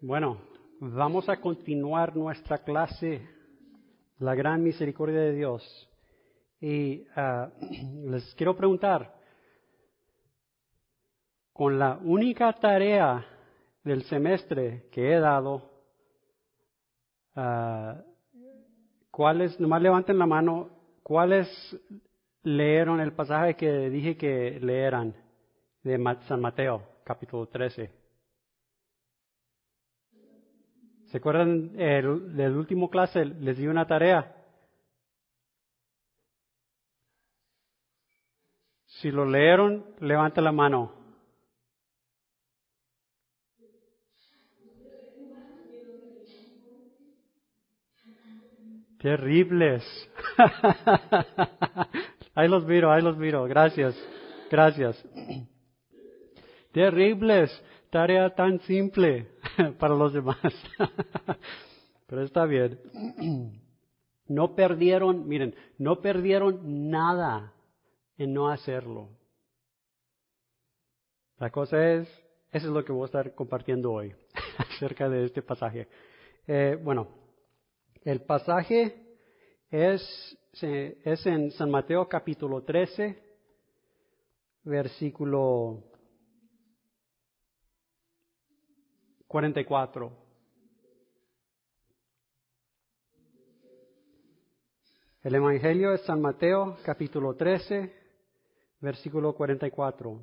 Bueno, vamos a continuar nuestra clase, La Gran Misericordia de Dios. Y les quiero preguntar, con la única tarea del semestre que he dado, ¿cuáles, nomás levanten la mano, cuáles leyeron el pasaje que dije que leeran de San Mateo, capítulo 13? ¿Se acuerdan del último clase? Les di una tarea. Si lo leyeron, levanta la mano. Terribles. Ahí los miro. Gracias. Terribles. Tarea tan simple para los demás. Pero está bien. No perdieron nada en no hacerlo. La cosa es, eso es lo que voy a estar compartiendo hoy acerca de este pasaje. El pasaje es en San Mateo capítulo 13, versículo 44. El Evangelio es San Mateo capítulo 13, versículo 44.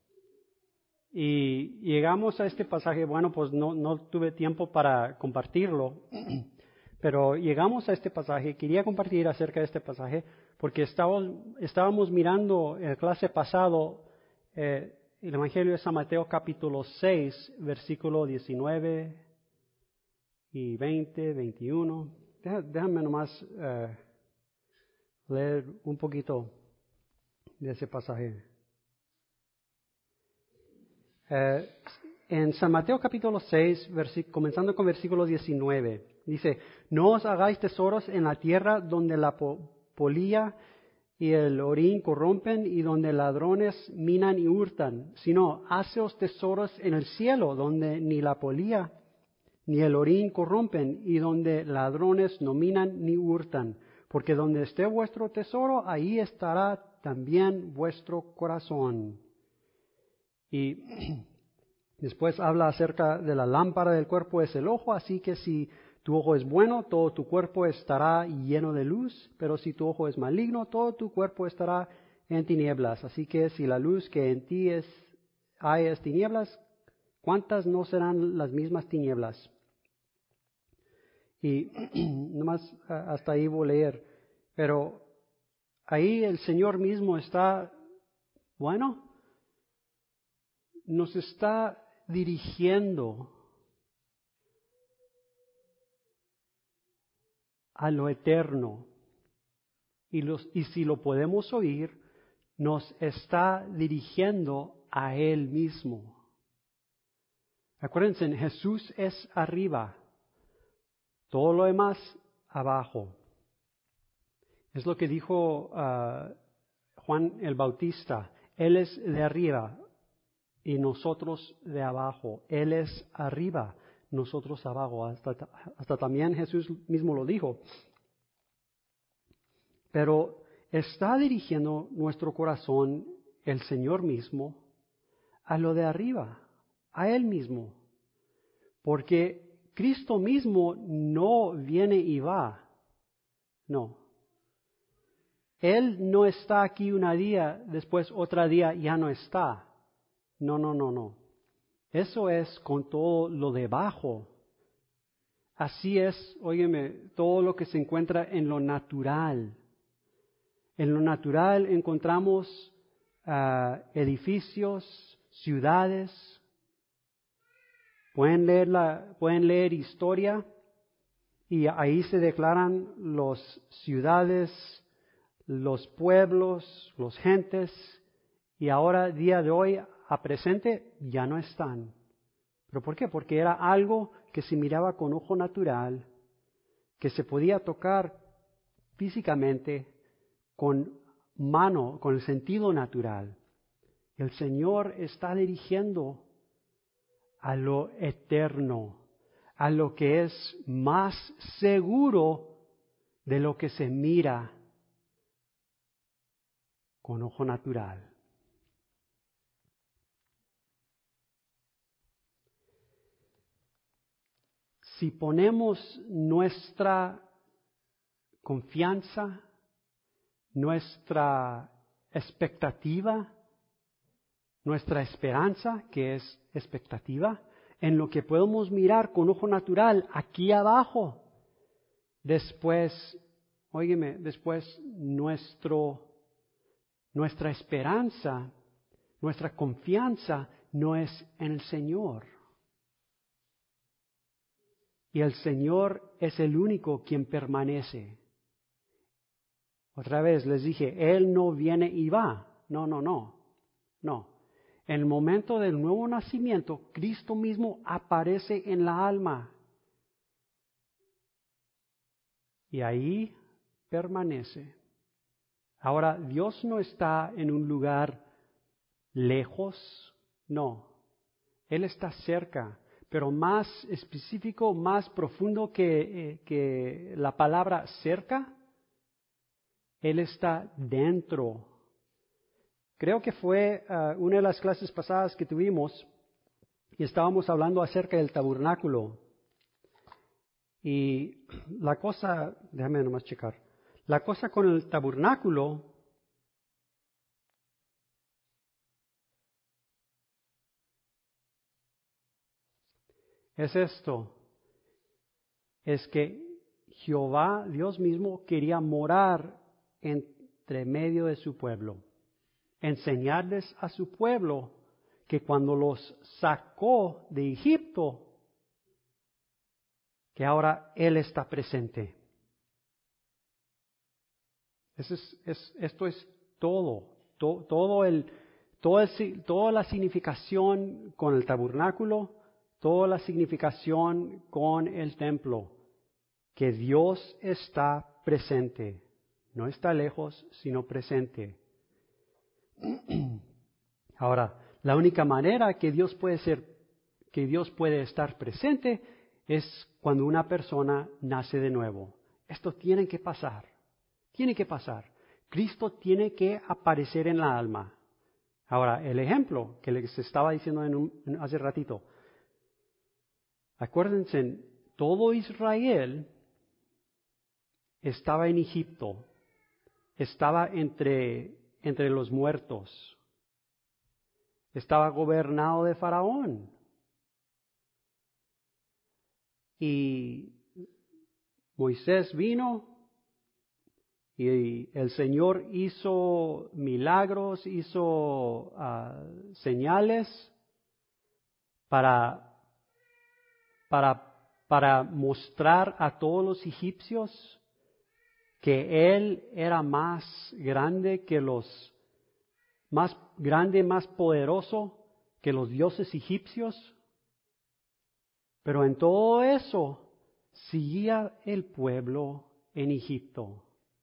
Y llegamos a este pasaje, pues no tuve tiempo para compartirlo, pero llegamos a este pasaje, quería compartir acerca de este pasaje, porque estábamos mirando en la clase pasado el Evangelio de San Mateo capítulo 6, versículo 19 y 20, 21. Déjame nomás leer un poquito de ese pasaje. En San Mateo capítulo 6, comenzando con versículo 19, dice: No os hagáis tesoros en la tierra donde la polilla y el orín corrompen y donde ladrones minan y hurtan, sino haceos tesoros en el cielo donde ni la polilla ni el orín corrompen y donde ladrones no minan ni hurtan, porque donde esté vuestro tesoro, ahí estará también vuestro corazón. Y después habla acerca de la lámpara del cuerpo es el ojo, así que si tu ojo es bueno, todo tu cuerpo estará lleno de luz, pero si tu ojo es maligno, todo tu cuerpo estará en tinieblas. Así que si la luz que en ti hay es tinieblas, ¿cuántas no serán las mismas tinieblas? Y nomás hasta ahí voy a leer, pero ahí el Señor mismo nos está dirigiendo a lo eterno. Y si lo podemos oír, nos está dirigiendo a Él mismo. Acuérdense, Jesús es arriba, todo lo demás abajo. Es lo que dijo Juan el Bautista. Él es de arriba y nosotros de abajo. Él es arriba, nosotros abajo. Hasta también Jesús mismo lo dijo. Pero está dirigiendo nuestro corazón, el Señor mismo, a lo de arriba, a Él mismo. Porque Cristo mismo no viene y va. No. Él no está aquí un día, después otro día ya no está. No. Eso es con todo lo debajo. Así es, óyeme, todo lo que se encuentra en lo natural. En lo natural encontramos edificios, ciudades. Pueden leer historia y ahí se declaran las ciudades, los pueblos, los gentes, y ahora, día de hoy, a presente, ya no están. ¿Pero por qué? Porque era algo que se miraba con ojo natural, que se podía tocar físicamente, con mano, con el sentido natural. El Señor está dirigiendo a lo eterno, a lo que es más seguro de lo que se mira con ojo natural. Si ponemos nuestra confianza, nuestra expectativa, nuestra esperanza, que es expectativa, en lo que podemos mirar con ojo natural aquí abajo, después, óyeme, después nuestra esperanza, nuestra confianza no es en el Señor. Y el Señor es el único quien permanece. Otra vez les dije, Él no viene y va. No. En el momento del nuevo nacimiento, Cristo mismo aparece en la alma. Y ahí permanece. Ahora, Dios no está en un lugar lejos, no. Él está cerca, pero más específico, más profundo que la palabra cerca, Él está dentro. Creo que fue una de las clases pasadas que tuvimos y estábamos hablando acerca del tabernáculo. Y la cosa, déjame nomás checar, la cosa con el tabernáculo es esto, es que Jehová, Dios mismo, quería morar entre medio de su pueblo, enseñarles a su pueblo que cuando los sacó de Egipto, que ahora Él está presente. Esto es toda la significación con el tabernáculo, toda la significación con el templo, que Dios está presente, no está lejos, sino presente. Ahora, la única manera que Dios puede estar presente es cuando una persona nace de nuevo. Esto tiene que pasar. Cristo tiene que aparecer en la alma. Ahora, el ejemplo que les estaba diciendo hace ratito. Acuérdense, todo Israel estaba en Egipto, estaba entre los muertos, estaba gobernado de Faraón. Y Moisés vino y el Señor hizo milagros, hizo señales para mostrar a todos los egipcios que Él era más grande, más poderoso que los dioses egipcios. Pero en todo eso seguía el pueblo en Egipto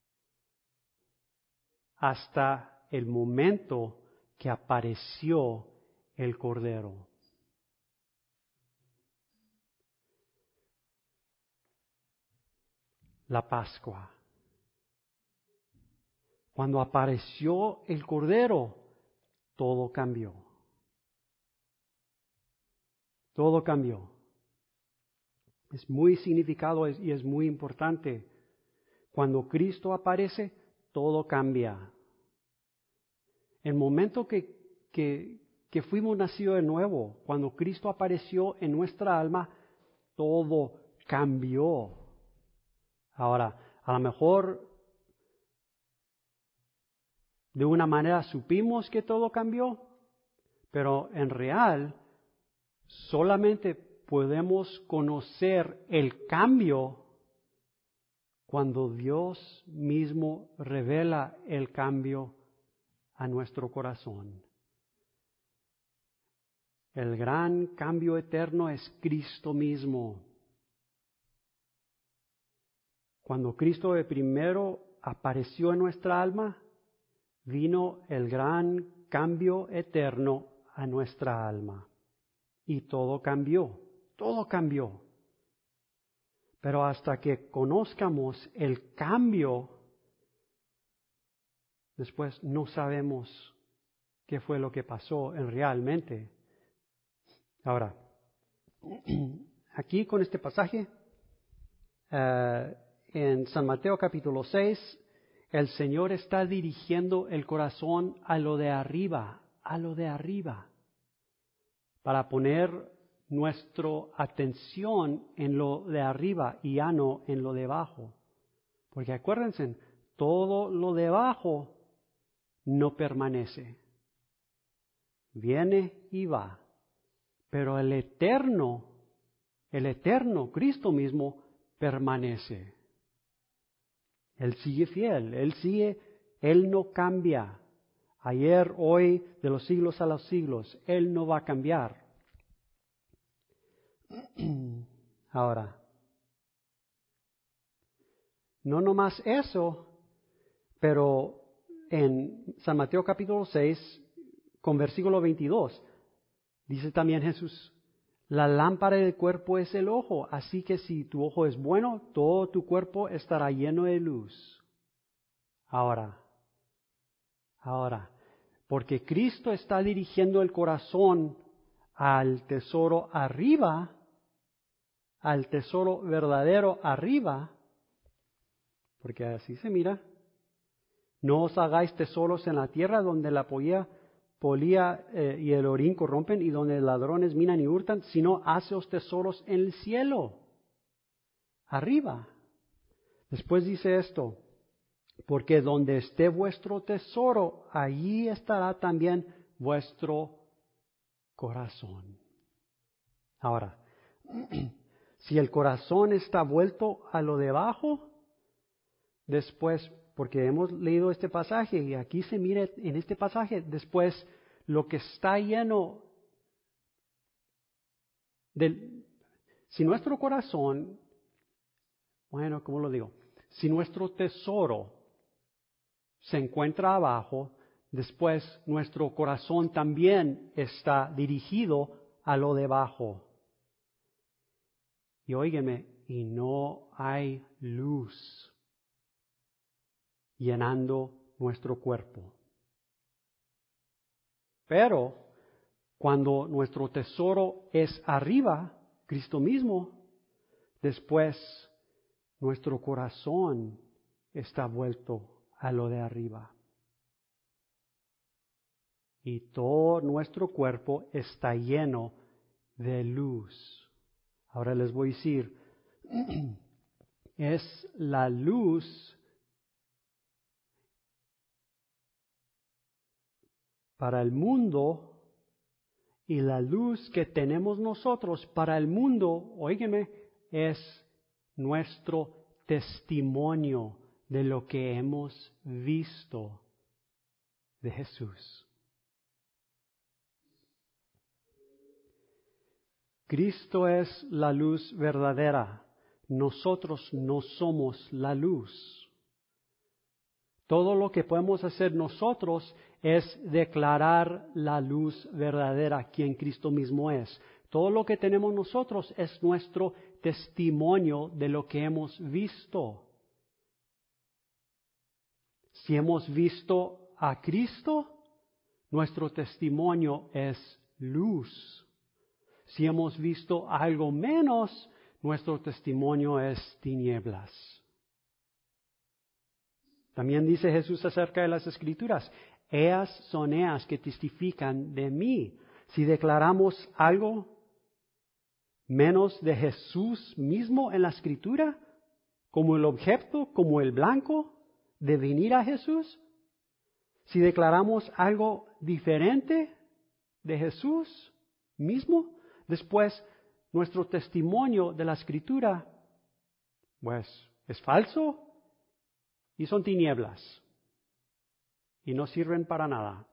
hasta el momento que apareció el Cordero. La Pascua. Cuando apareció el Cordero, todo cambió. Todo cambió. Es muy significado y es muy importante. Cuando Cristo aparece, todo cambia. El momento que fuimos nacidos de nuevo, cuando Cristo apareció en nuestra alma, todo cambió. Ahora, a lo mejor de una manera supimos que todo cambió, pero en real solamente podemos conocer el cambio cuando Dios mismo revela el cambio a nuestro corazón. El gran cambio eterno es Cristo mismo. Cuando Cristo de primero apareció en nuestra alma, vino el gran cambio eterno a nuestra alma. Y todo cambió, todo cambió. Pero hasta que conozcamos el cambio, después no sabemos qué fue lo que pasó realmente. Ahora, aquí con este pasaje, en San Mateo capítulo 6, el Señor está dirigiendo el corazón a lo de arriba, para poner nuestra atención en lo de arriba y ya no en lo de abajo. Porque acuérdense, todo lo de abajo no permanece. Viene y va. Pero el eterno, Cristo mismo, permanece. Él sigue fiel, Él no cambia. Ayer, hoy, de los siglos a los siglos, Él no va a cambiar. Ahora, no nomás eso, pero en San Mateo capítulo 6, con versículo 22, dice también Jesús, la lámpara del cuerpo es el ojo, así que si tu ojo es bueno, todo tu cuerpo estará lleno de luz. Ahora, porque Cristo está dirigiendo el corazón al tesoro arriba, al tesoro verdadero arriba, porque así se mira. No os hagáis tesoros en la tierra donde la polía y el orín corrompen y donde ladrones minan y hurtan, sino haceos tesoros en el cielo, arriba. Después dice esto, porque donde esté vuestro tesoro, allí estará también vuestro corazón. Ahora, si el corazón está vuelto a lo de abajo, después, porque hemos leído este pasaje y aquí se mira en este pasaje, después lo que está lleno si nuestro corazón, bueno, ¿cómo lo digo? Si nuestro tesoro se encuentra abajo, después nuestro corazón también está dirigido a lo de abajo. Y óigame, y no hay luz llenando nuestro cuerpo. Pero cuando nuestro tesoro es arriba, Cristo mismo, después nuestro corazón está vuelto a lo de arriba. Y todo nuestro cuerpo está lleno de luz. Ahora les voy a decir, es la luz para el mundo y la luz que tenemos nosotros para el mundo, óigame, es nuestro testimonio de lo que hemos visto de Jesús. Cristo es la luz verdadera. Nosotros no somos la luz. Todo lo que podemos hacer nosotros es declarar la luz verdadera, quien Cristo mismo es. Todo lo que tenemos nosotros es nuestro testimonio de lo que hemos visto. Si hemos visto a Cristo, nuestro testimonio es luz. Si hemos visto algo menos, nuestro testimonio es tinieblas. También dice Jesús acerca de las Escrituras, ellas son ellas que testifican de mí. Si declaramos algo menos de Jesús mismo en la Escritura, como el objeto, como el blanco de venir a Jesús, si declaramos algo diferente de Jesús mismo, después nuestro testimonio de la Escritura, pues es falso y son tinieblas y no sirven para nada.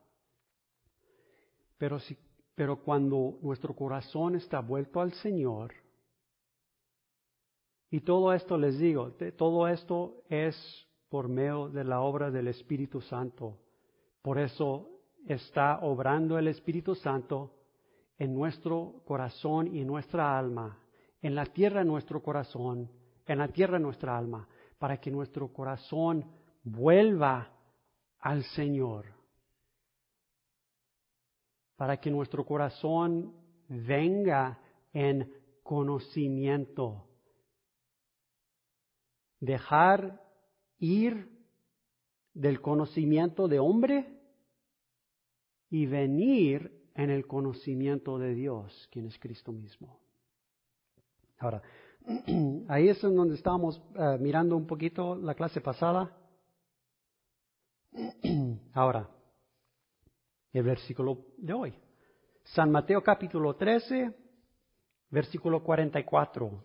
Pero cuando nuestro corazón está vuelto al Señor, y todo esto les digo, todo esto es por medio de la obra del Espíritu Santo. Por eso está obrando el Espíritu Santo en nuestro corazón y en nuestra alma, en la tierra de nuestro corazón, en la tierra nuestra alma, para que nuestro corazón vuelva al Señor, para que nuestro corazón venga en conocimiento. Dejar ir del conocimiento de hombre y venir en el conocimiento de Dios, quien es Cristo mismo. Ahora, ahí es en donde estábamos mirando un poquito la clase pasada. Ahora, el versículo de hoy. San Mateo capítulo 13, versículo 44.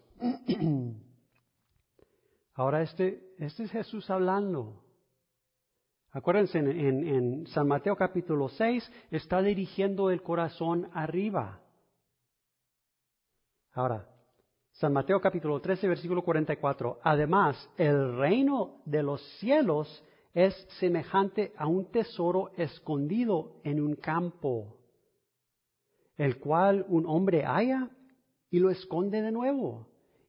Ahora este es Jesús hablando. Acuérdense, en San Mateo capítulo 6 está dirigiendo el corazón arriba. Ahora, San Mateo capítulo 13, versículo 44. Además, el reino de los cielos es semejante a un tesoro escondido en un campo, el cual un hombre halla y lo esconde de nuevo.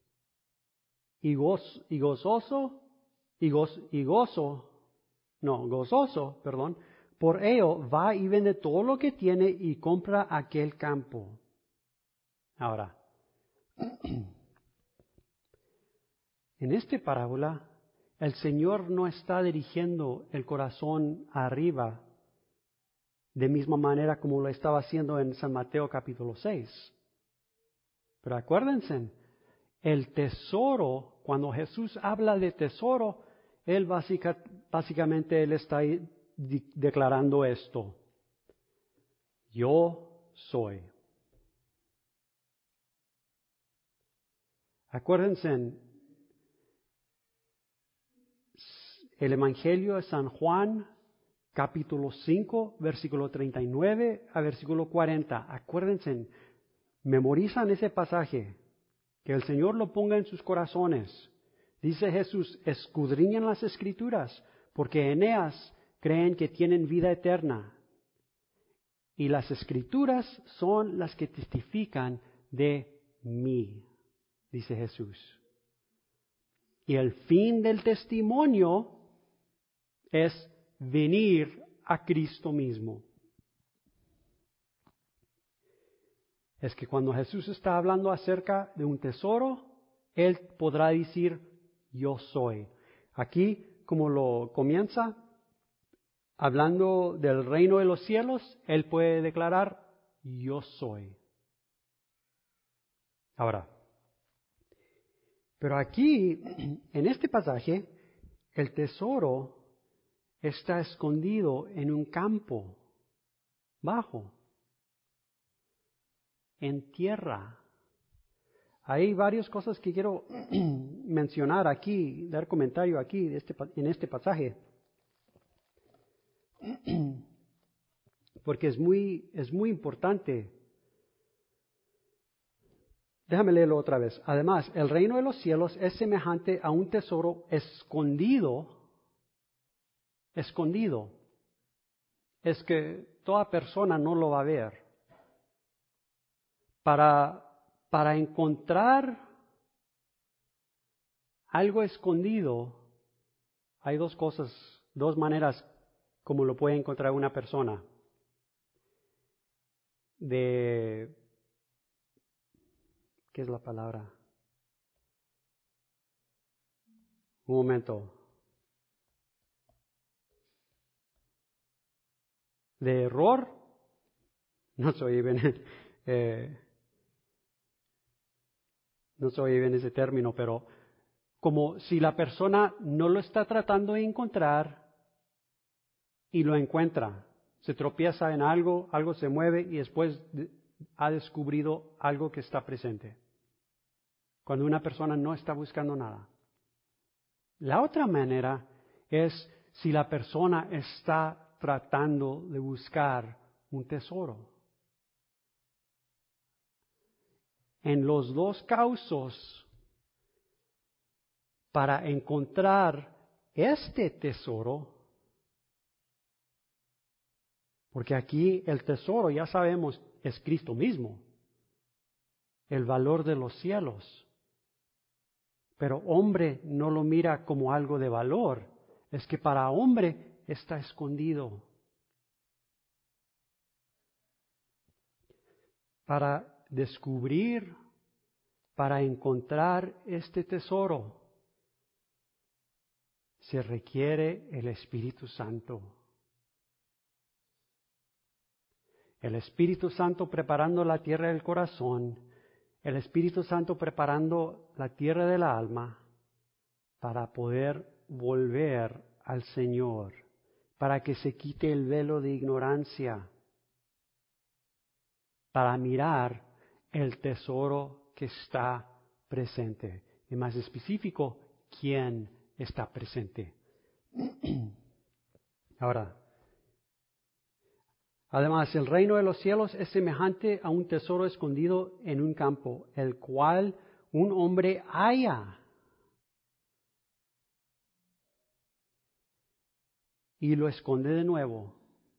Gozoso, por ello va y vende todo lo que tiene y compra aquel campo. Ahora, en esta parábola, el Señor no está dirigiendo el corazón arriba de misma manera como lo estaba haciendo en San Mateo capítulo 6. Pero acuérdense, el tesoro, cuando Jesús habla de tesoro, Él básicamente Él está declarando esto. Yo soy. Acuérdense, el Evangelio de San Juan, capítulo 5, versículo 39 a versículo 40. Acuérdense, memorizan ese pasaje, que el Señor lo ponga en sus corazones. Dice Jesús, escudriñan las Escrituras, porque en ellas creen que tienen vida eterna. Y las Escrituras son las que testifican de mí, dice Jesús. Y el fin del testimonio es venir a Cristo mismo. Es que cuando Jesús está hablando acerca de un tesoro, Él podrá decir, yo soy. Aquí, como lo comienza, hablando del reino de los cielos, Él puede declarar, yo soy. Ahora, pero aquí, en este pasaje, el tesoro está escondido en un campo bajo, en tierra. Hay varias cosas que quiero mencionar aquí, dar comentario aquí en este pasaje, porque es muy importante. Déjame leerlo otra vez. Además, el reino de los cielos es semejante a un tesoro escondido. Escondido. Es que toda persona no lo va a ver. Para encontrar algo escondido, hay dos cosas, dos maneras como lo puede encontrar una persona. ¿Qué es la palabra? Un momento. ¿De error? No soy bien, no soy bien ese término, pero como si la persona no lo está tratando de encontrar y lo encuentra. Se tropieza en algo, algo se mueve y después ha descubrido algo que está presente. Cuando una persona no está buscando nada. La otra manera es si la persona está tratando de buscar un tesoro. En los dos casos, para encontrar este tesoro, porque aquí el tesoro, ya sabemos, es Cristo mismo, el valor de los cielos. Pero hombre no lo mira como algo de valor. Es que para hombre está escondido. Para descubrir, para encontrar este tesoro, se requiere el Espíritu Santo. El Espíritu Santo preparando la tierra del corazón, el Espíritu Santo preparando la tierra del alma para poder volver al Señor, para que se quite el velo de ignorancia, para mirar el tesoro que está presente. Y más específico, ¿quién está presente? Ahora, además, el reino de los cielos es semejante a un tesoro escondido en un campo, el cual un hombre halla y lo esconde de nuevo.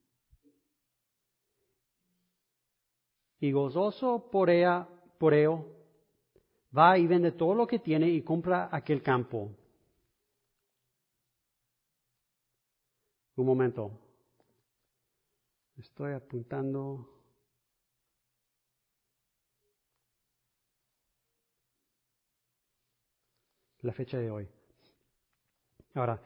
Y gozoso por ello, va y vende todo lo que tiene y compra aquel campo. Un momento. Estoy apuntando. La fecha de hoy. Ahora,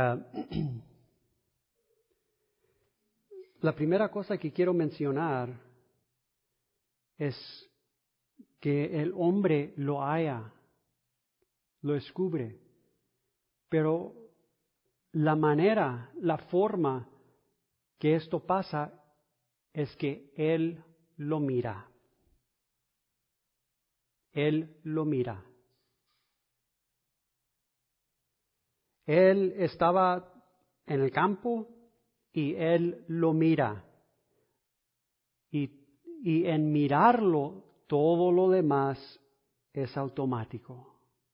la primera cosa que quiero mencionar es que el hombre lo halla, lo descubre, pero la manera, la forma que esto pasa es que él lo mira. Él lo mira. Él estaba en el campo y él lo mira. Y en mirarlo, todo lo demás es automático.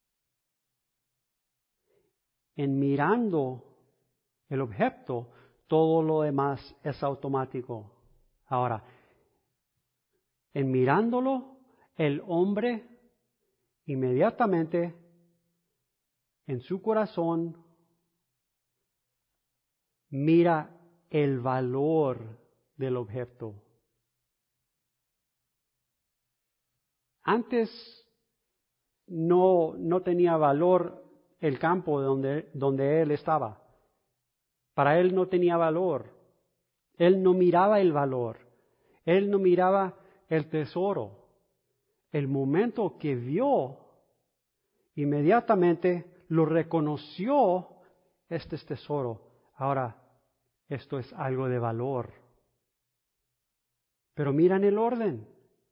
En mirando el objeto, todo lo demás es automático. Ahora, en mirándolo, el hombre inmediatamente en su corazón mira el valor del objeto. Antes no tenía valor el campo donde él estaba. Para él no tenía valor. Él no miraba el valor. Él no miraba el tesoro. El momento que vio, inmediatamente lo reconoció, este es tesoro. Ahora, esto es algo de valor. Pero miran el orden.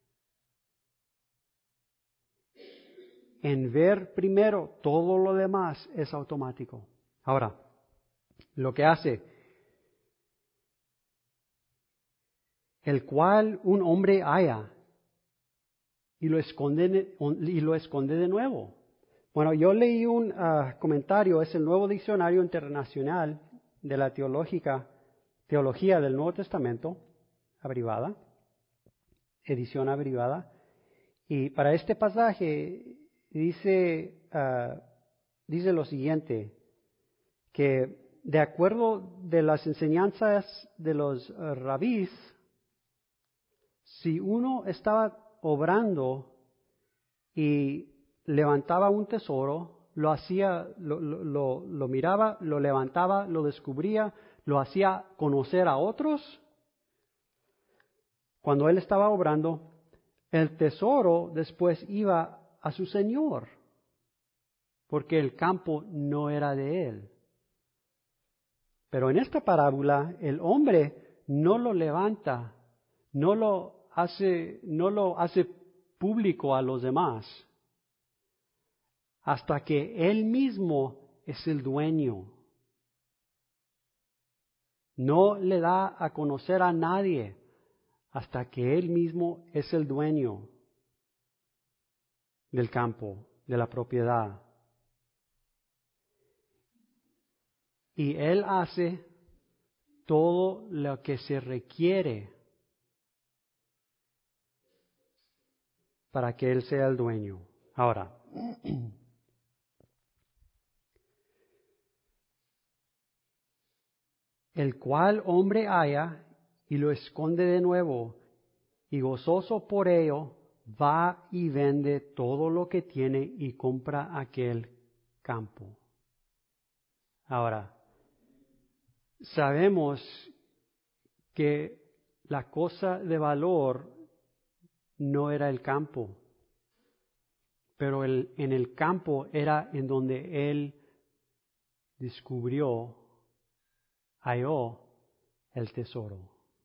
En ver primero, todo lo demás es automático. Ahora, lo que hace, el cual un hombre halla y lo esconde de nuevo. Bueno, yo leí un comentario, es el Nuevo Diccionario Internacional de la Teología del Nuevo Testamento, abrevada, edición abrevada, y para este pasaje dice lo siguiente, que de acuerdo de las enseñanzas de los rabís, si uno estaba obrando y levantaba un tesoro, lo hacía, lo miraba, lo levantaba, lo descubría, lo hacía conocer a otros. Cuando él estaba obrando, el tesoro después iba a su señor, porque el campo no era de él. Pero en esta parábola, el hombre no lo levanta, no lo hace público a los demás, hasta que él mismo es el dueño. No le da a conocer a nadie hasta que él mismo es el dueño del campo, de la propiedad. Y él hace todo lo que se requiere para que él sea el dueño. Ahora, el cual hombre haya y lo esconde de nuevo, y gozoso por ello, va y vende todo lo que tiene y compra aquel campo. Ahora, sabemos que la cosa de valor no era el campo, pero en el campo era en donde él halló el tesoro.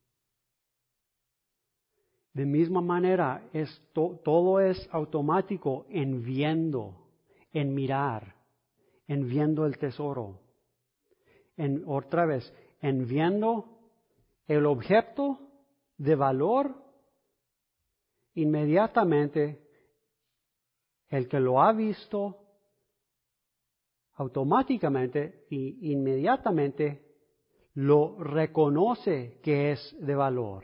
De misma manera, todo es automático en viendo, en mirar, en viendo el tesoro. Otra vez, en viendo el objeto de valor, inmediatamente el que lo ha visto, automáticamente e inmediatamente lo reconoce que es de valor.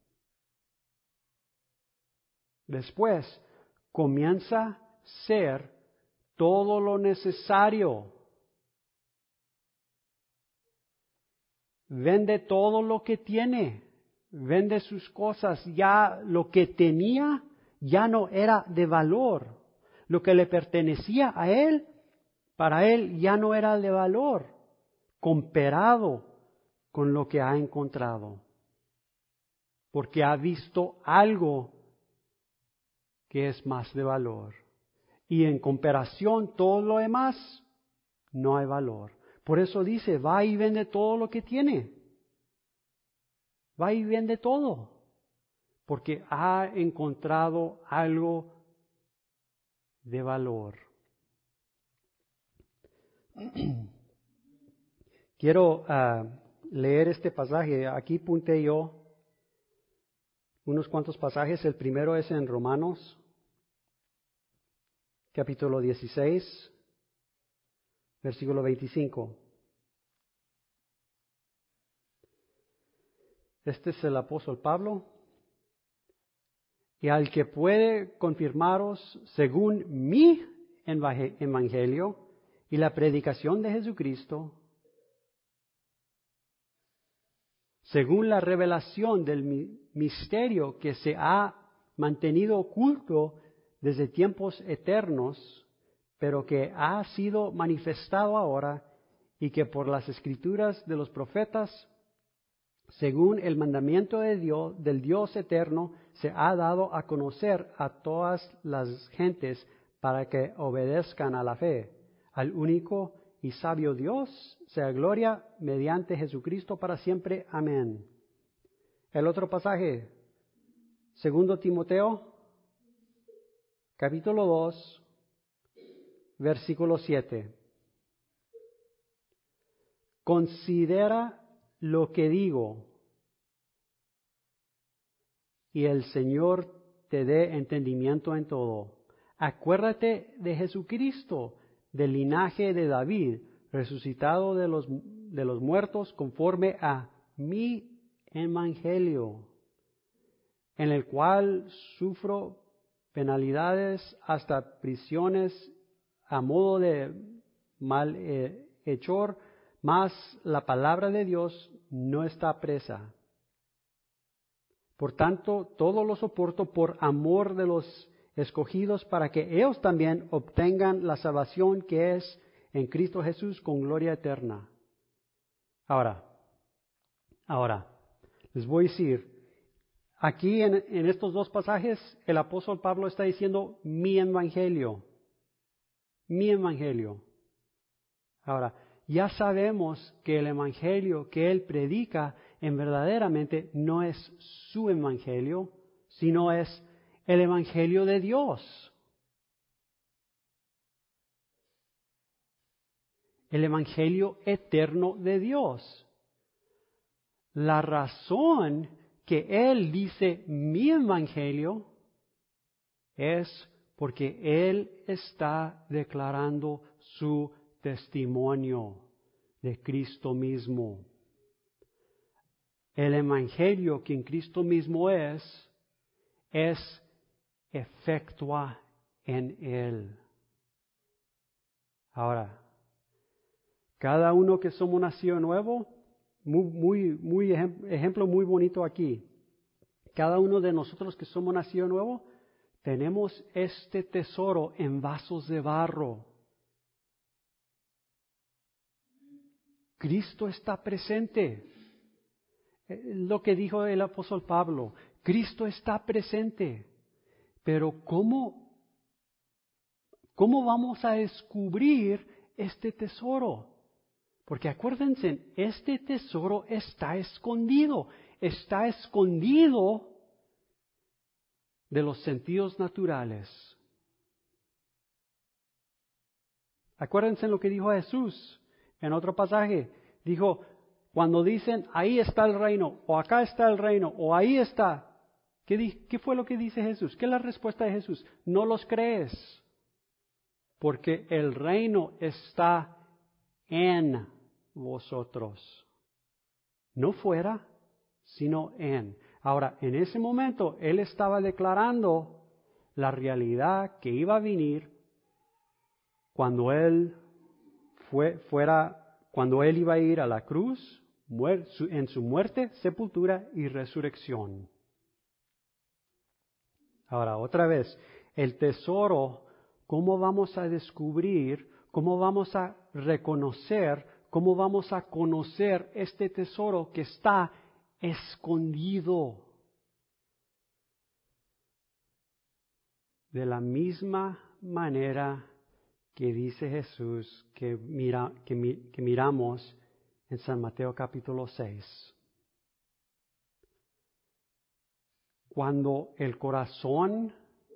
Después comienza a ser todo lo necesario. Vende todo lo que tiene, vende sus cosas. Ya lo que tenía ya no era de valor. Lo que le pertenecía a él, para él ya no era de valor, comparado con lo que ha encontrado. Porque ha visto algo que es más de valor. Y en comparación todo lo demás, no hay valor. Por eso dice, va y vende todo lo que tiene. Va y vende todo. Porque ha encontrado algo de valor. Quiero leer este pasaje. Aquí apunté yo unos cuantos pasajes. El primero es en Romanos, capítulo 16, versículo 25. Este es el apóstol Pablo. Y al que puede confirmaros según mi evangelio y la predicación de Jesucristo, según la revelación del misterio que se ha mantenido oculto desde tiempos eternos, pero que ha sido manifestado ahora y que por las escrituras de los profetas, según el mandamiento de Dios, del Dios eterno, se ha dado a conocer a todas las gentes para que obedezcan a la fe, al único y sabio Dios, sea gloria mediante Jesucristo para siempre. Amén. El otro pasaje, 2 Timoteo, capítulo 2, versículo 7. Considera lo que digo, y el Señor te dé entendimiento en todo. Acuérdate de Jesucristo, del linaje de David, resucitado de los muertos conforme a mi evangelio, en el cual sufro penalidades hasta prisiones a modo de malhechor, mas la palabra de Dios no está presa. Por tanto, todo lo soporto por amor de los escogidos, para que ellos también obtengan la salvación que es en Cristo Jesús con gloria eterna. Ahora, les voy a decir, aquí en estos dos pasajes, el apóstol Pablo está diciendo mi evangelio. Mi evangelio. Ahora, ya sabemos que el evangelio que él predica verdaderamente no es su evangelio, sino es el evangelio de Dios. El evangelio eterno de Dios. La razón que él dice mi evangelio es porque él está declarando su testimonio de Cristo mismo. El evangelio que en Cristo mismo es efectua en Él. Ahora, cada uno que somos nacido nuevo, ejemplo muy bonito aquí. Cada uno de nosotros que somos nacido nuevo, tenemos este tesoro en vasos de barro. Cristo está presente. Lo que dijo el apóstol Pablo, Cristo está presente. Pero ¿cómo vamos a descubrir este tesoro? Porque acuérdense, este tesoro está escondido de los sentidos naturales. Acuérdense lo que dijo Jesús en otro pasaje. Dijo, cuando dicen, ahí está el reino, o acá está el reino, o ahí está. ¿Qué fue lo que dice Jesús? ¿Qué es la respuesta de Jesús? No los crees, porque el reino está en vosotros. No fuera, sino en. Ahora, en ese momento, Él estaba declarando la realidad que iba a venir cuando Él cuando Él iba a ir a la cruz, en su muerte, sepultura y resurrección. Ahora, otra vez, el tesoro, ¿cómo vamos a descubrir, cómo vamos a reconocer, cómo vamos a conocer este tesoro que está escondido? De la misma manera que dice Jesús que miramos en San Mateo capítulo 6. Cuando el corazón,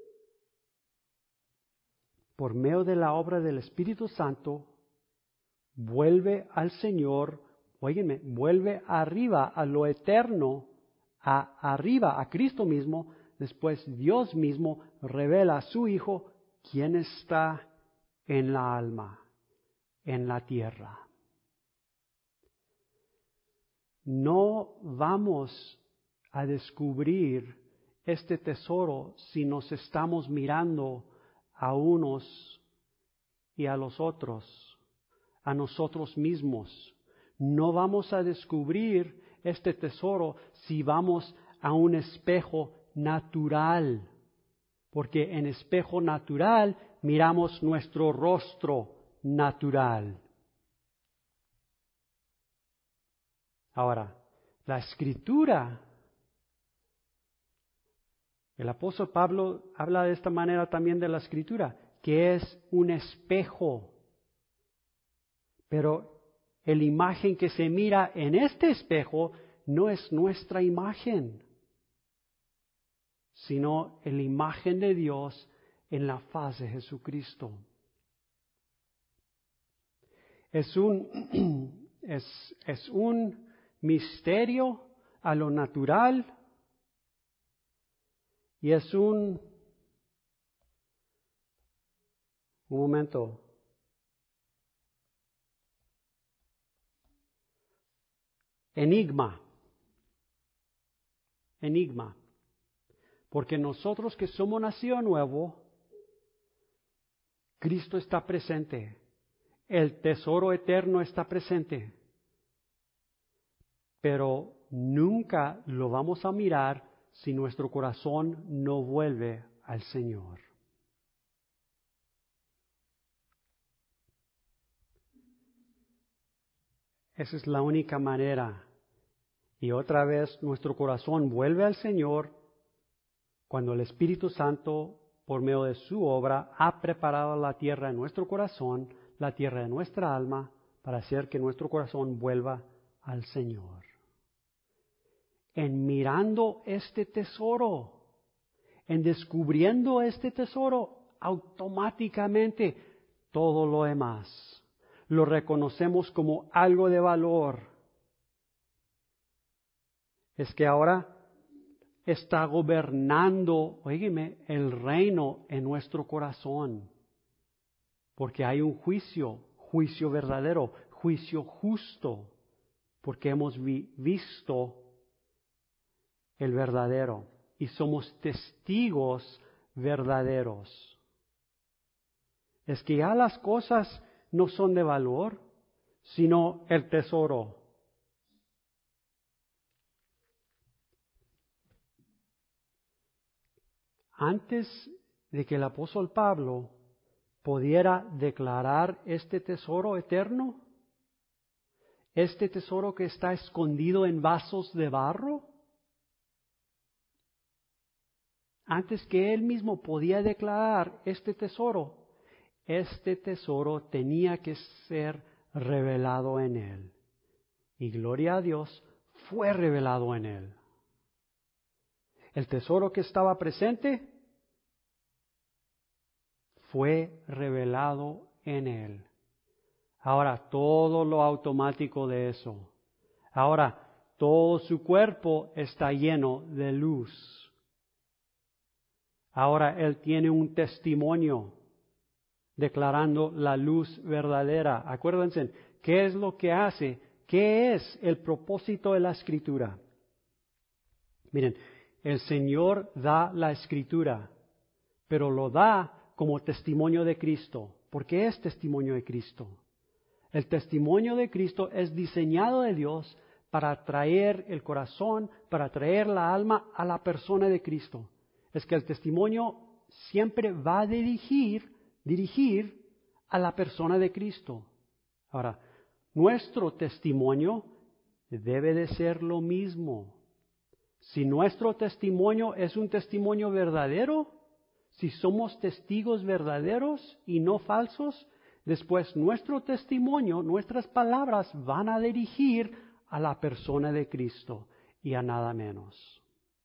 por medio de la obra del Espíritu Santo, vuelve al Señor, óiganme, vuelve arriba a lo eterno, arriba a Cristo mismo, después Dios mismo revela a su Hijo quién está en la alma, en la tierra. No vamos a descubrir este tesoro si nos estamos mirando a unos y a los otros, a nosotros mismos. No vamos a descubrir este tesoro si vamos a un espejo natural, porque en espejo natural miramos nuestro rostro natural. Ahora, la Escritura, el apóstol Pablo habla de esta manera también de la Escritura, que es un espejo. Pero la imagen que se mira en este espejo no es nuestra imagen, sino la imagen de Dios en la faz de Jesucristo. Es un misterio a lo natural y es un momento. Enigma. Porque nosotros que somos nacido nuevo, Cristo está presente. El tesoro eterno está presente. Pero nunca lo vamos a mirar si nuestro corazón no vuelve al Señor. Esa es la única manera. Y otra vez nuestro corazón vuelve al Señor cuando el Espíritu Santo, por medio de su obra, ha preparado la tierra en nuestro corazón, la tierra de nuestra alma, para hacer que nuestro corazón vuelva al Señor. En mirando este tesoro, en descubriendo este tesoro, automáticamente todo lo demás lo reconocemos como algo de valor. Es que ahora está gobernando, oígame, el reino en nuestro corazón. Porque hay un juicio verdadero, juicio justo, porque hemos visto el verdadero y somos testigos verdaderos. Es que ya las cosas no son de valor, sino el tesoro. antes de que el apóstol Pablo pudiera declarar este tesoro eterno, este tesoro que está escondido en vasos de barro, antes que él mismo podía declarar este tesoro tenía que ser revelado en él. Y gloria a Dios, fue revelado en él. El tesoro que estaba presente fue revelado en él. Ahora, todo lo automático de eso. Ahora, todo su cuerpo está lleno de luz. Ahora, él tiene un testimonio declarando la luz verdadera. Acuérdense, ¿qué es lo que hace? ¿Qué es el propósito de la Escritura? Miren, el Señor da la Escritura, pero lo da como testimonio de Cristo. ¿Por qué es testimonio de Cristo? El testimonio de Cristo es diseñado de Dios para atraer el corazón, para atraer la alma a la persona de Cristo. Es que el testimonio siempre va a dirigir a la persona de Cristo. Ahora, nuestro testimonio debe de ser lo mismo. Si nuestro testimonio es un testimonio verdadero, si somos testigos verdaderos y no falsos, después nuestro testimonio, nuestras palabras van a dirigir a la persona de Cristo y a nada menos.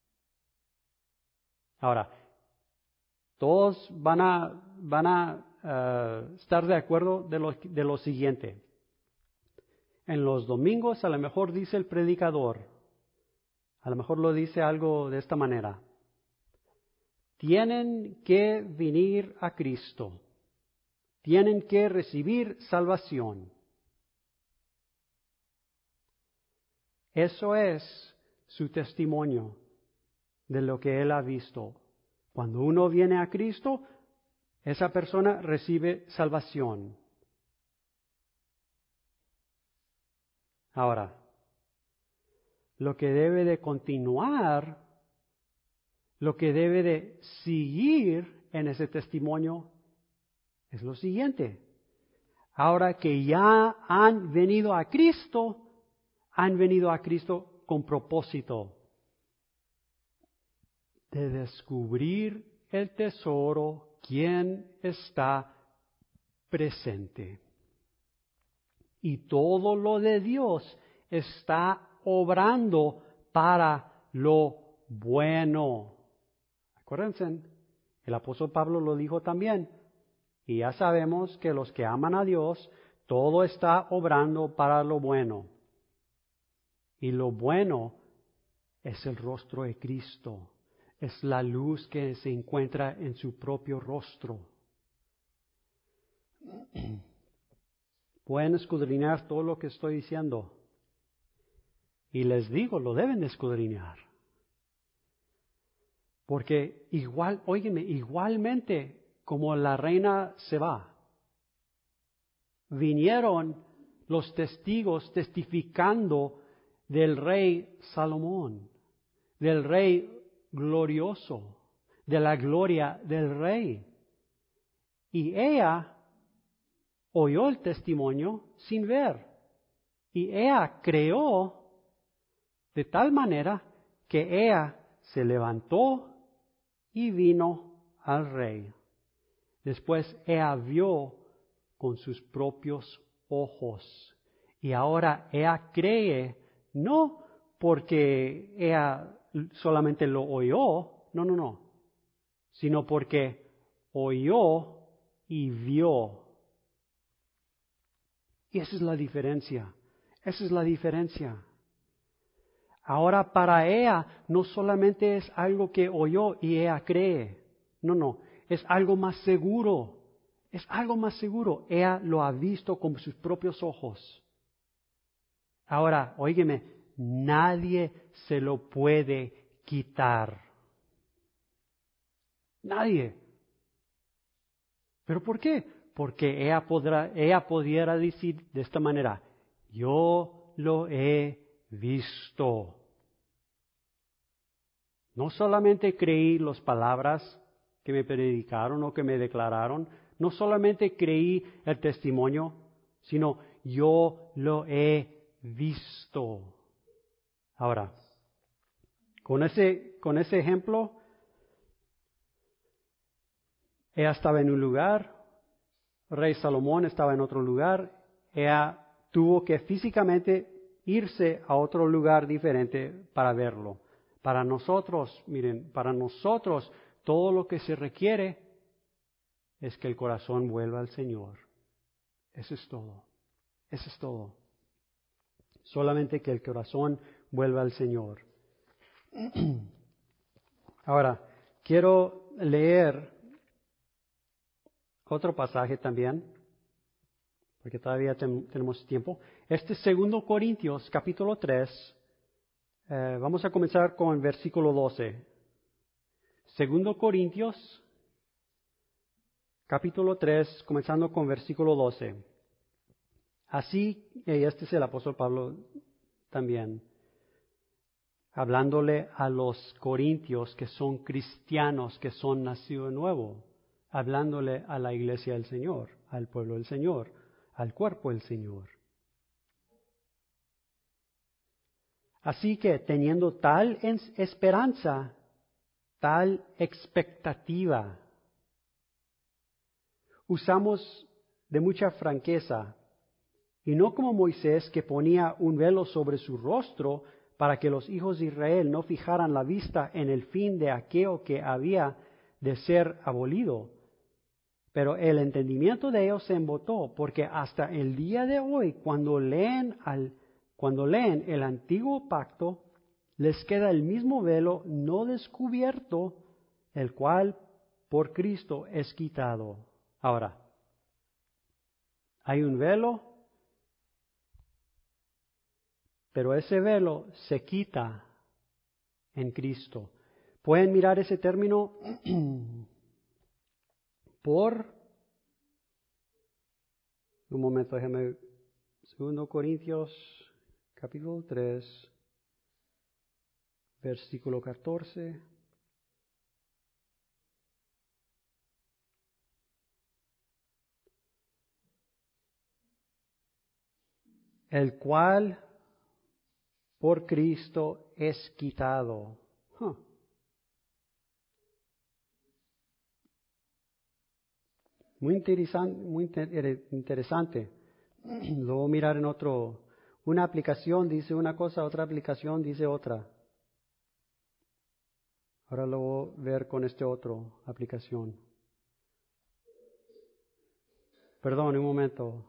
Ahora, todos van a estar de acuerdo de lo siguiente. En los domingos a lo mejor dice el predicador, a lo mejor lo dice algo de esta manera: tienen que venir a Cristo, tienen que recibir salvación. Eso es su testimonio de lo que él ha visto. Cuando uno viene a Cristo, esa persona recibe salvación. Ahora, lo que debe de continuar, lo que debe de seguir en ese testimonio es lo siguiente. Ahora que ya han venido a Cristo con propósito de descubrir el tesoro, quién está presente. Y todo lo de Dios está obrando para lo bueno. Acuérdense, el apóstol Pablo lo dijo también. Y ya sabemos que los que aman a Dios, todo está obrando para lo bueno. Y lo bueno es el rostro de Cristo. Es la luz que se encuentra en su propio rostro. Pueden escudriñar todo lo que estoy diciendo. Y les digo, lo deben escudriñar. Porque igualmente como la reina se va, vinieron los testigos testificando del rey Salomón, del rey glorioso, de la gloria del rey. Y ella oyó el testimonio sin ver. Y ella creó de tal manera que ella se levantó y vino al rey. Después ella vio con sus propios ojos. Y ahora ella cree, no porque ella solamente lo oyó, no, sino porque oyó y vio. Y esa es la diferencia. Ahora para ella no solamente es algo que oyó y ella cree. No, es algo más seguro. Ella lo ha visto con sus propios ojos. Ahora, óigeme, nadie se lo puede quitar. Nadie. ¿Pero por qué? Porque ella pudiera decir de esta manera: yo lo he visto. No solamente creí las palabras, que me predicaron o que me declararon. No solamente creí el testimonio, sino yo lo he visto. Ahora, con ese ejemplo, ella estaba en un lugar, rey Salomón estaba en otro lugar, ella tuvo que físicamente irse a otro lugar diferente para verlo. Para nosotros, miren, para nosotros todo lo que se requiere es que el corazón vuelva al Señor. Eso es todo. Eso es todo. Solamente que el corazón vuelva al Señor. Ahora, quiero leer otro pasaje también, porque todavía tenemos tiempo. Este es 2 Corintios, capítulo 3. Vamos a comenzar con versículo 12. 2 Corintios, capítulo 3, comenzando con versículo 12. Así, y este es el apóstol Pablo también, hablándole a los corintios que son cristianos, que son nacidos de nuevo, hablándole a la iglesia del Señor, al pueblo del Señor, al cuerpo del Señor. Así que teniendo tal esperanza, tal expectativa, usamos de mucha franqueza, y no como Moisés, que ponía un velo sobre su rostro para que los hijos de Israel no fijaran la vista en el fin de aquello que había de ser abolido. Pero el entendimiento de ellos se embotó, porque hasta el día de hoy, cuando leen el antiguo pacto, les queda el mismo velo no descubierto, el cual por Cristo es quitado. Ahora, hay un velo, pero ese velo se quita en Cristo. ¿Pueden mirar ese término? Un momento, déjame. 2 Corintios, capítulo 3, versículo 14. El cual por Cristo es quitado. Muy interesante. Lo voy a mirar en otro. Una aplicación dice una cosa, otra aplicación dice otra. Ahora lo voy a ver con esta otra aplicación. Perdón, un momento.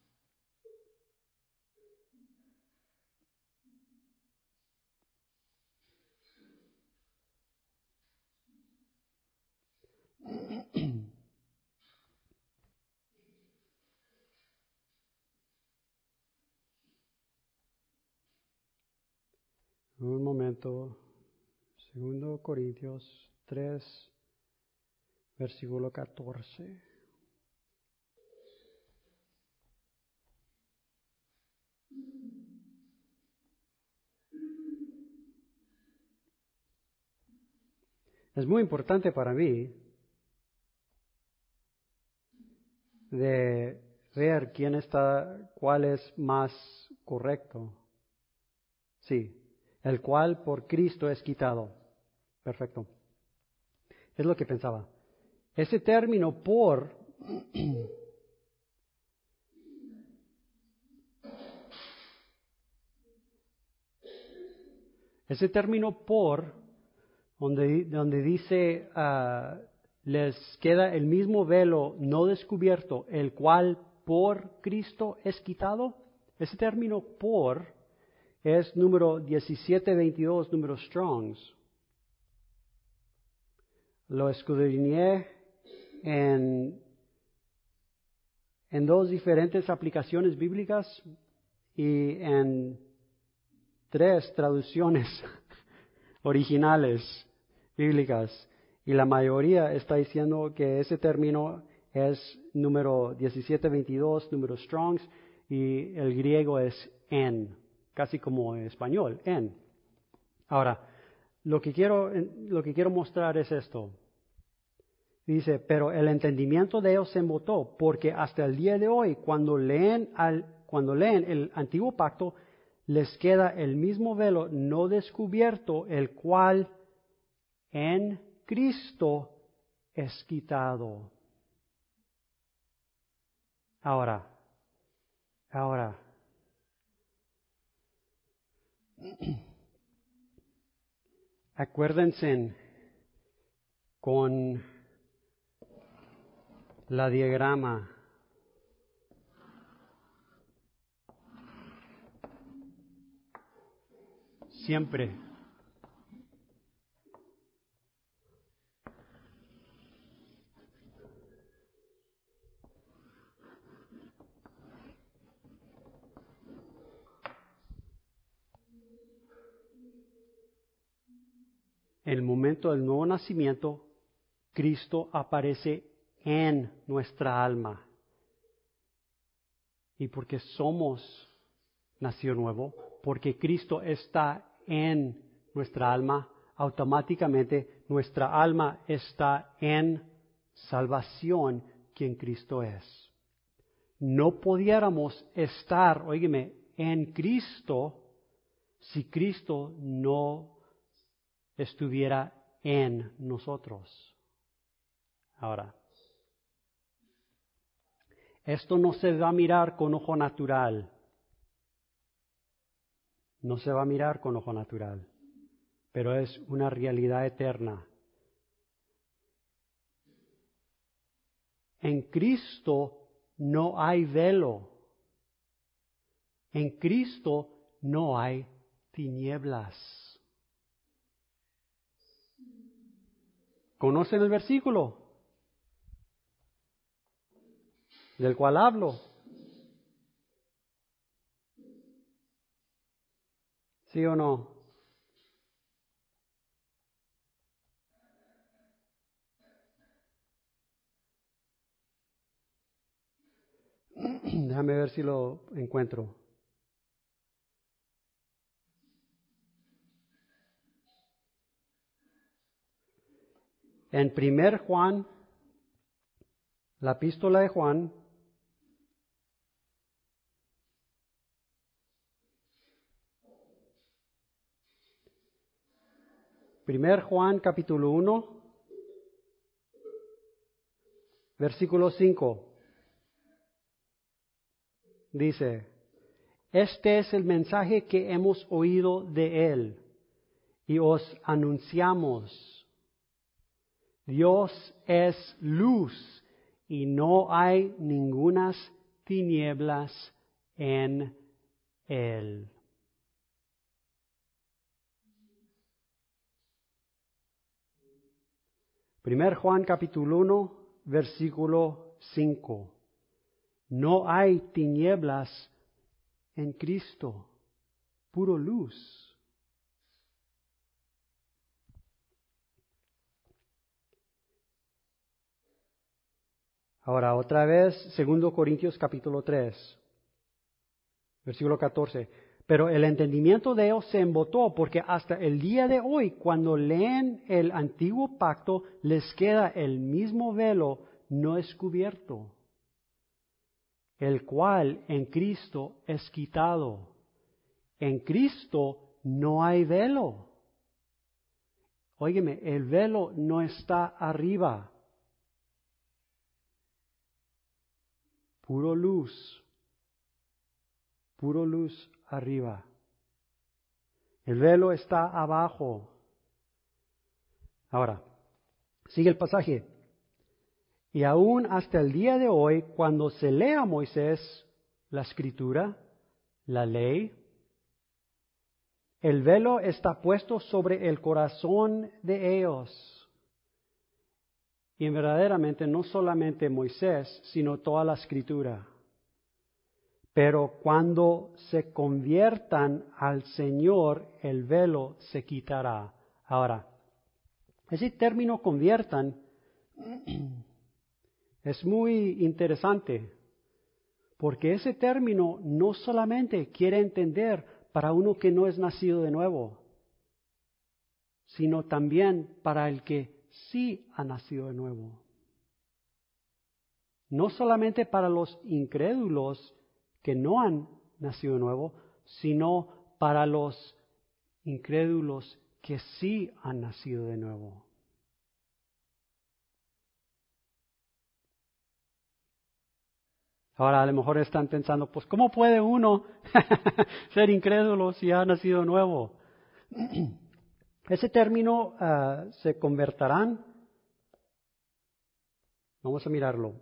Un momento. 2 Corintios 3, versículo 14. Es muy importante para mí de ver cuál es más correcto. Sí, el cual por Cristo es quitado. Perfecto. Es lo que pensaba. Ese término por donde dice les queda el mismo velo no descubierto, el cual por Cristo es quitado. Ese término por es número 1722, número Strongs. Lo escudriñé en dos diferentes aplicaciones bíblicas y en 3 traducciones originales bíblicas. Y la mayoría está diciendo que ese término es número 1722, número Strongs, y el griego es en, casi como en español, en. Ahora, lo que quiero mostrar es esto. Dice, pero el entendimiento de ellos se embotó, porque hasta el día de hoy, cuando leen el antiguo pacto, les queda el mismo velo no descubierto, el cual en Cristo es quitado. Ahora, acuérdense con la diagrama. Siempre. En el momento del nuevo nacimiento, Cristo aparece en nuestra alma. Y porque somos nacido nuevo, porque Cristo está en nuestra alma, automáticamente nuestra alma está en salvación, quien Cristo es. No pudiéramos estar, óigeme, en Cristo si Cristo no estuviera en nosotros. Ahora, esto no se va a mirar con ojo natural. No se va a mirar con ojo natural, pero es una realidad eterna. En Cristo no hay velo. En Cristo no hay tinieblas. ¿Conocen el versículo del cual hablo? ¿Sí o no? Déjame ver si lo encuentro. En 1 Juan, la epístola de Juan, capítulo 1, versículo 5, dice, este es el mensaje que hemos oído de Él y os anunciamos. Dios es luz y no hay ningunas tinieblas en Él. Primer Juan capítulo 1, versículo 5. No hay tinieblas en Cristo, puro luz. Ahora, otra vez, 2 Corintios capítulo 3, versículo 14. Pero el entendimiento de ellos se embotó, porque hasta el día de hoy, cuando leen el antiguo pacto, les queda el mismo velo no descubierto, el cual en Cristo es quitado. En Cristo no hay velo. Óyeme, el velo no está arriba. Puro luz arriba. El velo está abajo. Ahora, sigue el pasaje. Y aún hasta el día de hoy, cuando se lee a Moisés la escritura, la ley, el velo está puesto sobre el corazón de ellos. Y verdaderamente no solamente Moisés, sino toda la escritura. Pero cuando se conviertan al Señor, el velo se quitará. Ahora, ese término conviertan es muy interesante, porque ese término no solamente quiere entender para uno que no es nacido de nuevo, sino también para el que sí ha nacido de nuevo. no solamente para los incrédulos que no han nacido de nuevo, sino para los incrédulos que sí han nacido de nuevo. Ahora a lo mejor están pensando, pues ¿cómo puede uno ser incrédulo si ha nacido de nuevo? Ese término se convertirán. Vamos a mirarlo.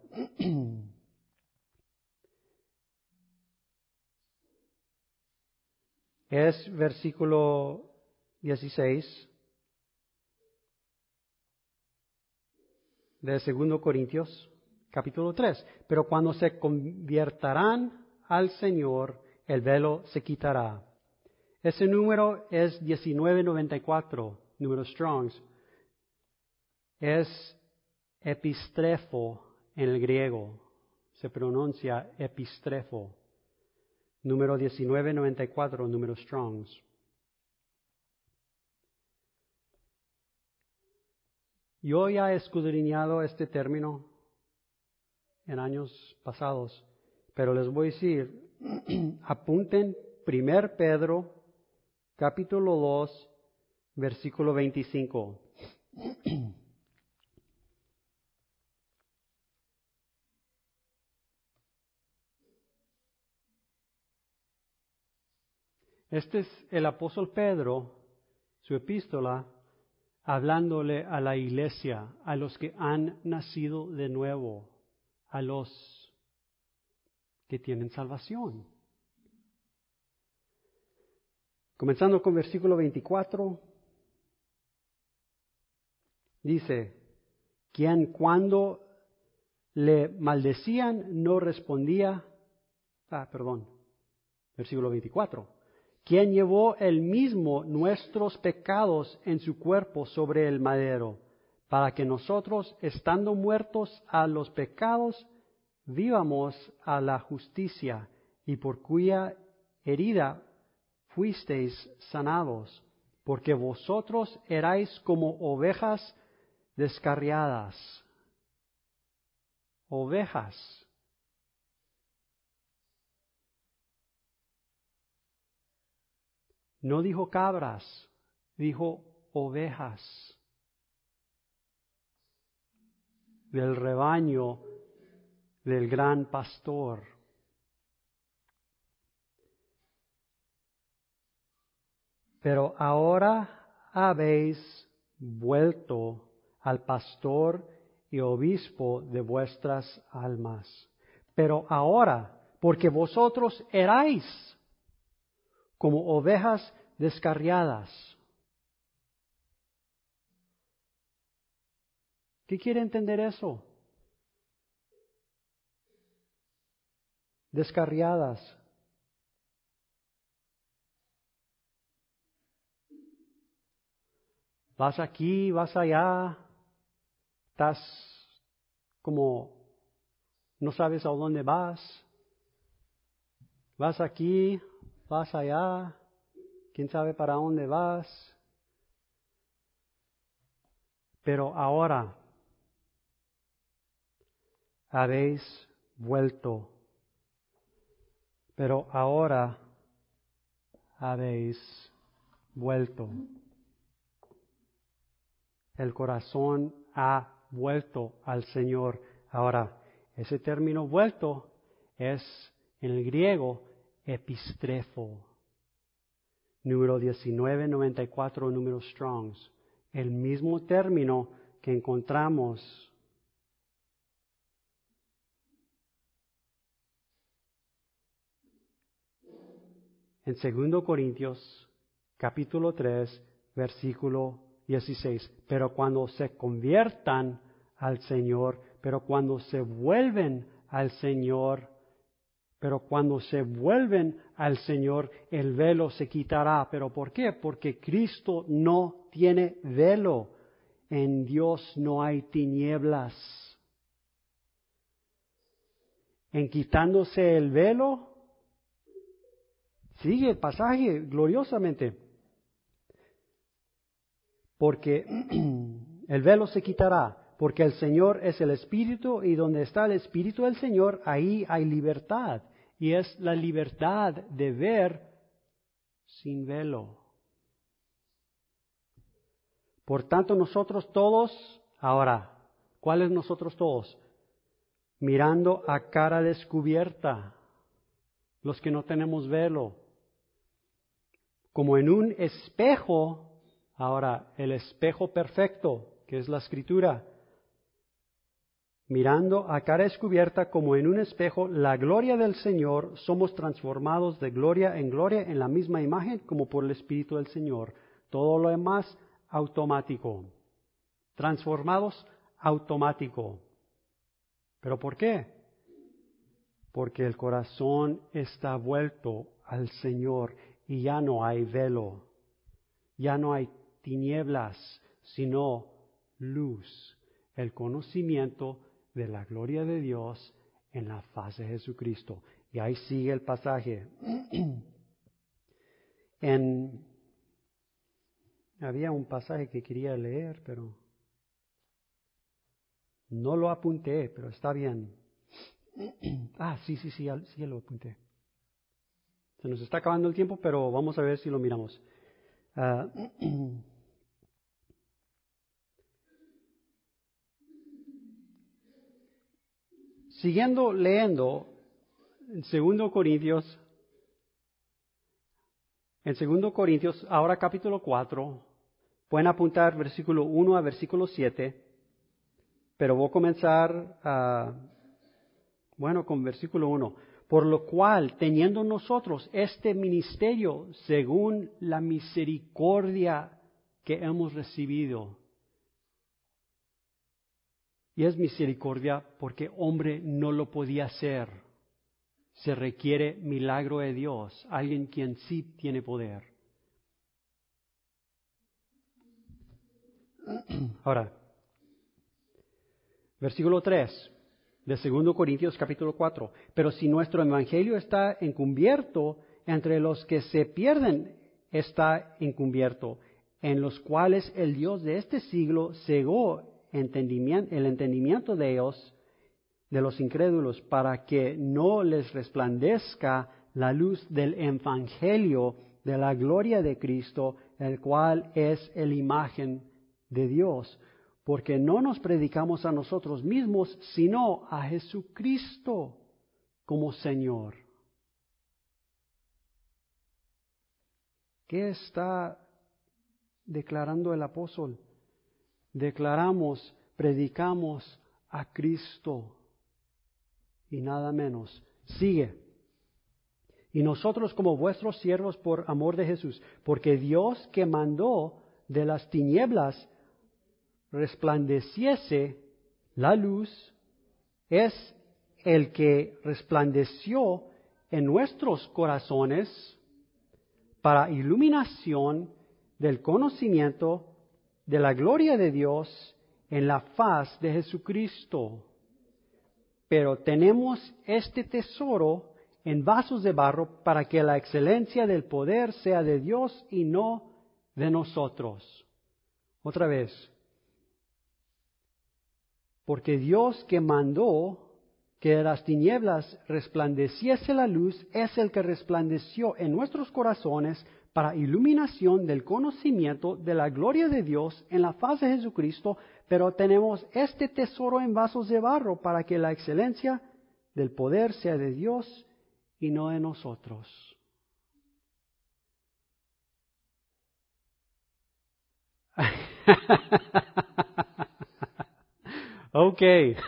Es versículo 16 de 2 Corintios, capítulo 3. Pero cuando se conviertarán al Señor, el velo se quitará. Ese número es 1994, número Strongs. Es epistrefo en el griego. Se pronuncia epistrefo. Número 1994, número Strongs. Yo ya he escudriñado este término en años pasados, pero les voy a decir, apunten 1 Pedro, capítulo 2, versículo 25. Este es el apóstol Pedro, su epístola, hablándole a la iglesia, a los que han nacido de nuevo, a los que tienen salvación. Comenzando con versículo 24, dice, quien cuando le maldecían no respondía, versículo 24, quien llevó él mismo nuestros pecados en su cuerpo sobre el madero, para que nosotros, estando muertos a los pecados, vivamos a la justicia, y por cuya herida fuisteis sanados, porque vosotros erais como ovejas descarriadas. Ovejas. No dijo cabras, dijo ovejas del rebaño del gran pastor. Pero ahora habéis vuelto al pastor y obispo de vuestras almas. Pero ahora, porque vosotros erais como ovejas descarriadas. ¿Qué quiere entender eso? Descarriadas. Vas aquí, vas allá, estás como no sabes a dónde vas. Vas aquí, vas allá, quién sabe para dónde vas. Pero ahora habéis vuelto. Pero ahora habéis vuelto. El corazón ha vuelto al Señor. Ahora, ese término vuelto es en el griego epistrefo. Número 1994, número Strongs. El mismo término que encontramos en 2 Corintios, capítulo 3, versículo 16. Pero cuando se conviertan al Señor, pero cuando se vuelven al Señor, el velo se quitará. ¿Pero por qué? Porque Cristo no tiene velo. En Dios no hay tinieblas. En quitándose el velo, sigue el pasaje gloriosamente. Porque el velo se quitará, porque el Señor es el Espíritu y donde está el Espíritu del Señor, ahí hay libertad. Y es la libertad de ver sin velo. Por tanto, nosotros todos, ahora, ¿cuáles nosotros todos? Mirando a cara descubierta, los que no tenemos velo, como en un espejo, ahora, el espejo perfecto, que es la Escritura, mirando a cara descubierta como en un espejo la gloria del Señor, somos transformados de gloria en la misma imagen como por el Espíritu del Señor. Todo lo demás automático. Transformados automático. ¿Pero por qué? Porque el corazón está vuelto al Señor y ya no hay velo, ya no hay tinieblas, sino luz, el conocimiento de la gloria de Dios en la faz de Jesucristo. Y ahí sigue el pasaje. Había un pasaje que quería leer, pero no lo apunté, pero está bien. Sí, ya lo apunté. Se nos está acabando el tiempo, pero vamos a ver si lo miramos. Siguiendo leyendo en 2 Corintios, ahora capítulo 4, pueden apuntar versículo 1 a versículo 7, pero voy a comenzar con versículo 1. Por lo cual, teniendo nosotros este ministerio según la misericordia que hemos recibido. Y es misericordia porque hombre no lo podía hacer. Se requiere milagro de Dios, alguien quien sí tiene poder. Ahora, versículo 3 de 2 Corintios capítulo 4. Pero si nuestro evangelio está encubierto, entre los que se pierden está encubierto, en los cuales el Dios de este siglo cegó el entendimiento de ellos, de los incrédulos, para que no les resplandezca la luz del evangelio de la gloria de Cristo, el cual es la imagen de Dios. Porque no nos predicamos a nosotros mismos, sino a Jesucristo como Señor. ¿Qué está declarando el apóstol? Predicamos a Cristo y nada menos. Sigue. Y nosotros como vuestros siervos por amor de Jesús, porque Dios que mandó de las tinieblas resplandeciese la luz, es el que resplandeció en nuestros corazones para iluminación del conocimiento de la gloria de Dios en la faz de Jesucristo. Pero tenemos este tesoro en vasos de barro para que la excelencia del poder sea de Dios y no de nosotros. Otra vez. Porque Dios que mandó que de las tinieblas resplandeciese la luz, es el que resplandeció en nuestros corazones para iluminación del conocimiento de la gloria de Dios en la faz de Jesucristo, pero tenemos este tesoro en vasos de barro para que la excelencia del poder sea de Dios y no de nosotros. Ok.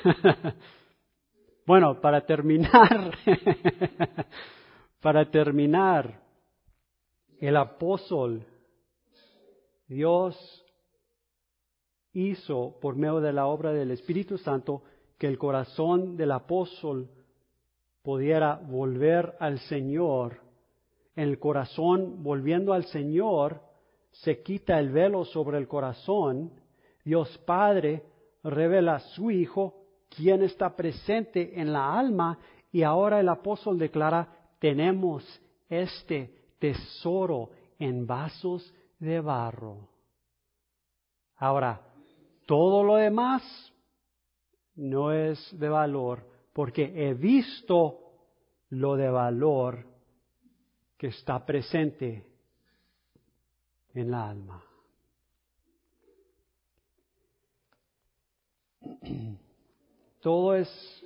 Bueno, para terminar, el apóstol, Dios hizo por medio de la obra del Espíritu Santo que el corazón del apóstol pudiera volver al Señor. En el corazón, volviendo al Señor, se quita el velo sobre el corazón. Dios Padre revela a su Hijo, quien está presente en la alma, y ahora el apóstol declara, tenemos este tesoro en vasos de barro. Ahora, todo lo demás no es de valor, porque he visto lo de valor que está presente en la alma. Todo es,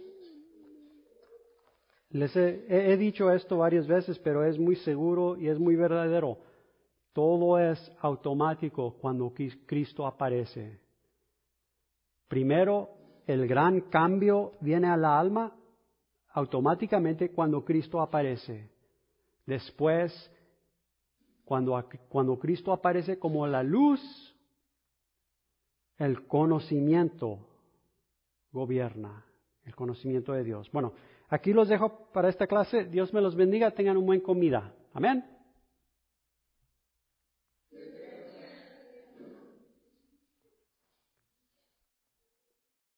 les he dicho esto varias veces, pero es muy seguro y es muy verdadero. Todo es automático cuando Cristo aparece. Primero, el gran cambio viene a la alma automáticamente cuando Cristo aparece. Después, cuando Cristo aparece como la luz, el conocimiento gobierna, el conocimiento de Dios. Bueno, aquí los dejo para esta clase. Dios me los bendiga. Tengan una buena comida. Amén.